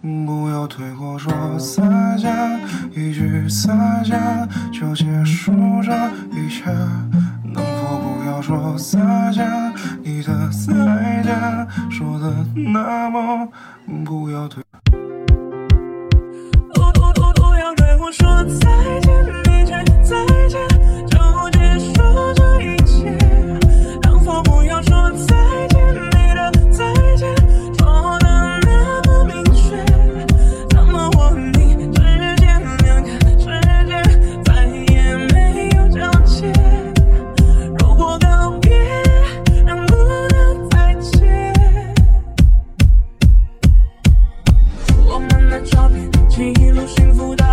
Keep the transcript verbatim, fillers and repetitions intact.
不要退或说洒家，一句洒家就结束这一切。能否不要说洒家，你的在家说的那么不要退。 不不不不要对我说再见，一句再见就结束这一切。能否不要说再见，你的再见说的那么明确。那么我和你之间两个世界再也没有交界。如果告别能不能再见，我们的照片记录幸福的